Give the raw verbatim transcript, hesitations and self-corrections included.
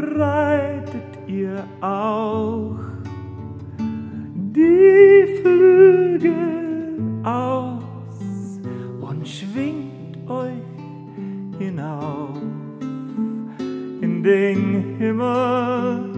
breitet ihr auch die Flügel aus und schwingt euch hinauf in den Himmel.